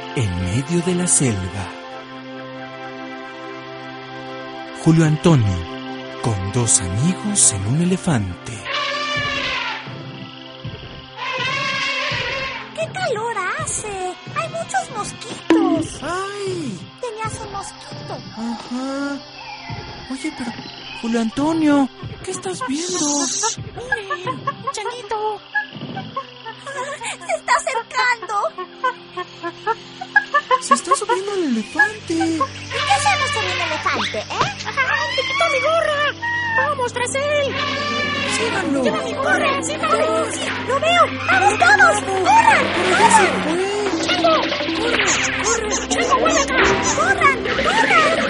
en medio de la selva. Julio Antonio, con 2 amigos en un elefante. ¡Qué calor hace! ¡Hay muchos mosquitos! ¡Ay! Tenías un mosquito. Ajá. Oye, pero... Julio Antonio, ¿qué estás viendo? ¡Miren! ¡Changuito! ¡Se está acercando! Se está subiendo el elefante. ¿Y qué hacemos con el elefante, ¡Te quitó mi gorra! ¡Vamos tras él! ¡Síganlo! ¡Lleva mi gorra! ¡Síganlo! ¡Sí! ¡Lo veo! ¡Vamos todos! ¡Corran! ¡Corran! ¡Chango! ¡Corre! ¡Chango, vuelve acá! ¡Corran! ¡Corran!